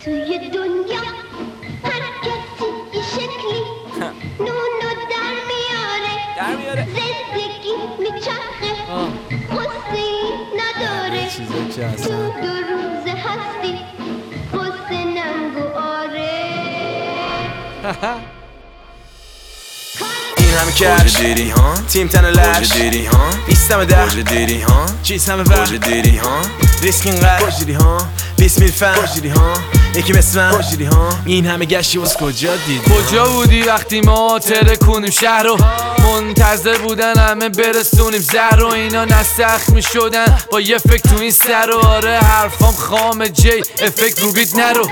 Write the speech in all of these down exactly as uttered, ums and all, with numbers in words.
توی دنیا هر کسی یه شکلی نونو در میاره در میاره زندگی میچرخه حسینی نداره تو دو روز هستی حسینم گو آره این همه کش دیدی ها تیم تن لش دیدی ها بیستم ده دیدی ها چیز همه وقت دیدی ها ریسک اینقدر دیدی ها بیست میل فن دیدی ها یکی مثل من دیدی ها این همه گشتی واسه کجا دیدی کجا بودی وقتی ما ترکونیم شهر رو منتظر بودن همه برسونیم زهر رو اینا نسخ می شدن با یه فکر تو این سر رو آره حرفام خام جی افکت رو بیت نرو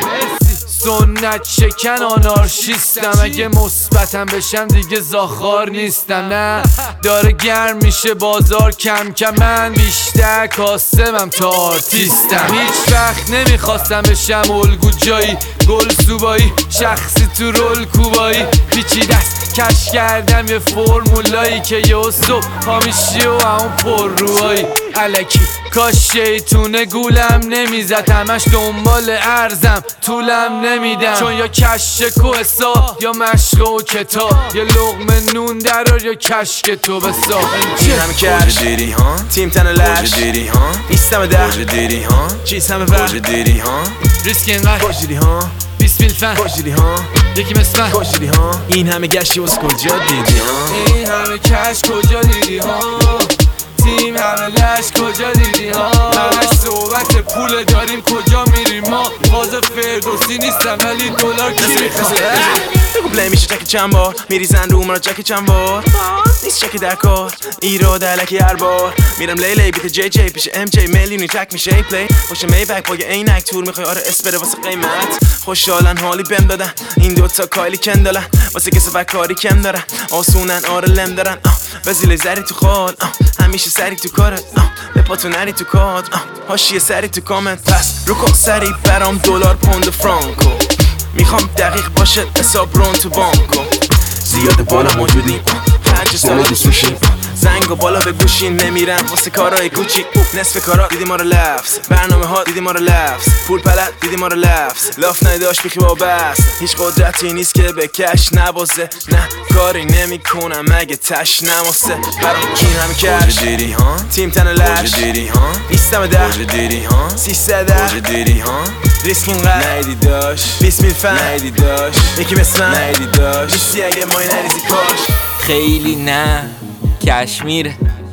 سنت شکن آنارشیستم اگه مثبتم بشم دیگه زاخار نیستم نه داره گرم میشه بازار کم کم من بیشتر کاسمم تا آرتیستم هیچ وقت نمیخواستم بشم الگو جایی گل سوبایی شخصی تو رول کوبایی پیچی دست کش کردم یه فرمولایی که یه صبح هامیشی و همون پر روهایی علکی کاش شیطونه گولم نمیزد همش دنبال ارزم طولم نمیدم چون یا کش کو حساب یا مشق و کتاب یا لقمه نون درار یا کشک تو بسا این همه کش دیدی ها تیم تن لش دیدی ها بیستم ده دیدی ها چیز همه وقت دیدی ها ریسک اینقدر دیدی ها بیست میل فن دیدی ها یکی مثل من دیدی ها این همه گشتی واسه کجا دیدی ها این همه کش کجا دیدی ها تیم همه لش کجا دیدی ها همش صحبت پول داریم کجا میریم ما باز فردوسی نیستم ولی دلار کی میخواد بگو پلی میشه چک چند بار میریزن رو مرا چک چند بار نیست چک در کار ایراد علکی هر بار میرم لیلی بیت جی جی پیش ام جی میلیونی تک میشه ای پلی باشه می بک با یه عینک تور میخوای آره اسپره واسه قیمت خوشحالن حالی بهم دادن این دوتا کایلی کندالن واسه کسی کاری کم دارن آسونن آره لم دارن وزیل زری تو خال همیشه سری تو کارت به پاتو نری تو کاد هاشیه سری تو کامنت پس رو کن سری برام دلار پوند و فرانکو میخوام دقیق باشه حساب رون تو بانکو زیاد بالا موجودی هرچه سالا دوست میشیم زنگ و بالا به گوشین نمیرم واسه کارهای کوچیک نصف کارا دیدی ما رو لفظ برنامه ها دیدی ما رو لفظ پول پلد دیدی ما رو لفظ لاف نداشت بیخی با بس هیچ قدرتی نیست که به کش نبازه نه کاری نمی کنم مگه تش نماسه برام کین همه کش دیدی ها تیم تن لش دیدی ها بیستم ده دیدی ها سیصد ده دیدی ها ریسک اینقدر نیدی داشت بیست میل فن نیدی داشت یکی مثل من نیدی داشت نیستی اگه مای نریزی کاش خیلی نه کشمیره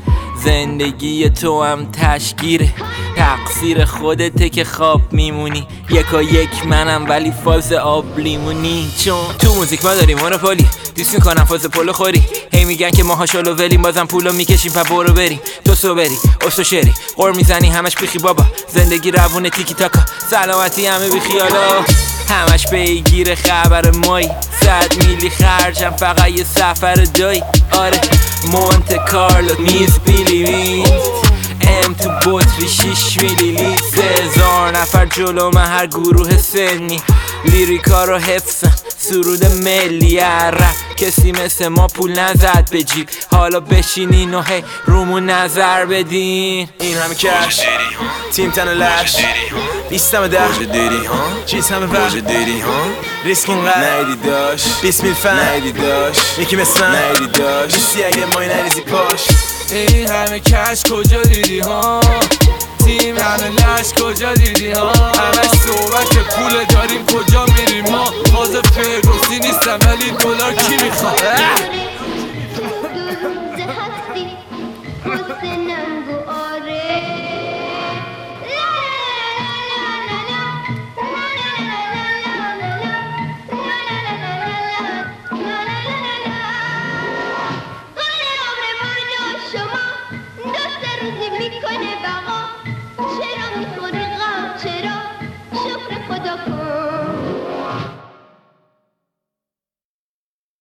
زندگی تو هم تشگیره تقصیر خودته که خواب میمونی یکا یک منم ولی فاز آب لیمونی چون تو موزیک ما داریم مونوپولی دوست میکنم فاز پولو خوری هی میگن که ماها شلو ولیم بازم پولو میکشیم پا برو بریم تو سو بری استو شری قر میزنی همش بیخی بابا زندگی روونه تیکی تاکا سلامتی همه بیخیالا همش بگیر خبر مایی صد میلی خرجم فقط یه سفر دایی آره مونت کارلو میز بیلی وینت ام تو بطری شیش میلی لیت سه هزار نفر جلو من هر گروه سنی لیریکا رو حفظم سرود ملی رپ کسی مثل ما پول نزد به جیب حالا بشینین و هی رومون نظر بدین این همه کش تیم تن لش بیستم ده دیدی ها چیز همه وقت دیدی ها ریسک اینقدر نیدی داشت بیست میل فن نیدی داشت یکی مثل من نیدی داشت نیستی اگه مای نریزی پاش این همه کش کجا دیدی ها تیم همه لش کجا دیدی ها همش صحبت پول داریم کجا میریم ما باز فردوسی نیستم ولی دلار کی میخواد میکنه بقا چرا میخوره غم چرا شکر خدا کن